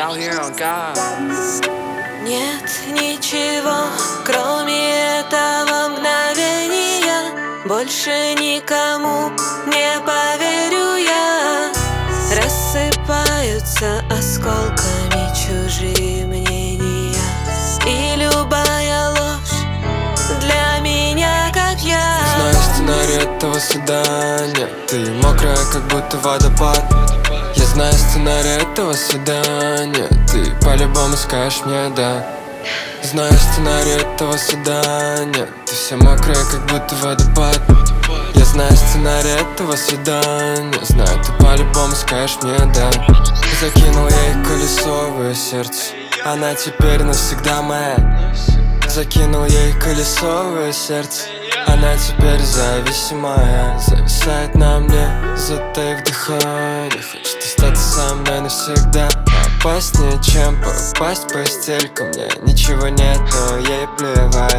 out here on God. Нет ничего, кроме этого мгновения. Больше никому не поверю я. Рассыпаются осколками чужие мнения, и любая ложь для меня, как я. Знаю сценарий этого свидания. Ты мокрая, как будто водопад. Я знаю сценарий этого свидания. Ты по-любому скажешь мне да. Знаю сценарий этого свидания. Ты вся мокрая, как будто водопад. Я знаю сценарий этого свидания. Знаю, ты по-любому скажешь мне да. Закинул я ей колесо в её сердце. Она теперь навсегда моя. Закинул ей колесо в её сердце. Она теперь зависимая. Зависает на мне, затаив дыхание. Хочет остаться со мной навсегда. Опаснее, чем попасть в постель ко мне. Ничего нет, но ей плевать.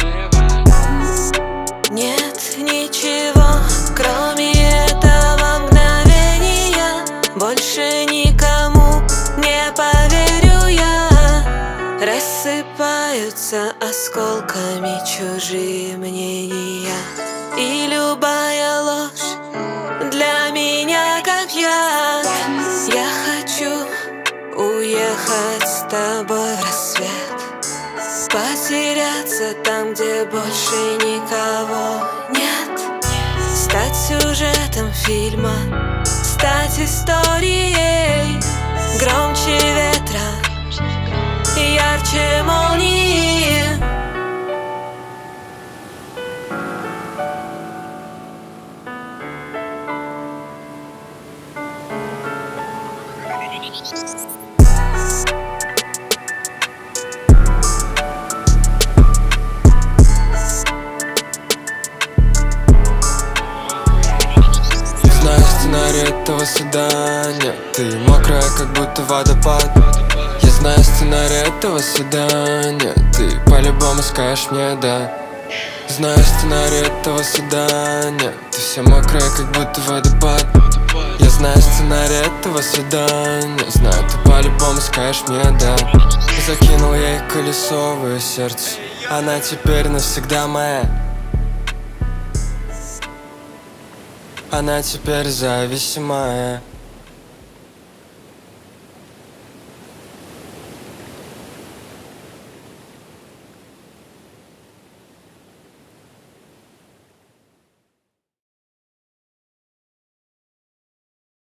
Нет ничего, кроме этого мгновения. Больше никому не поверю я. Рассыпаются осколками чужие мнения, и любая ложь для меня, как я. Я хочу уехать с тобой в рассвет, потеряться там, где больше никого нет. Стать сюжетом фильма, стать историей. Громче ветра, ярче молнии. Знаю сценарий этого свидания. Ты мокрая, как будто водопад. Я знаю сценарий этого свидания. Ты по-любому скажешь мне да. Знаю сценарий этого свидания. Ты вся мокрая, как будто водопад. Я знаю сценарий этого свидания. Знаю, ты по-любому скажешь мне да. Закинул я ей колесо в её сердце. Она теперь навсегда моя. Она теперь зависимая.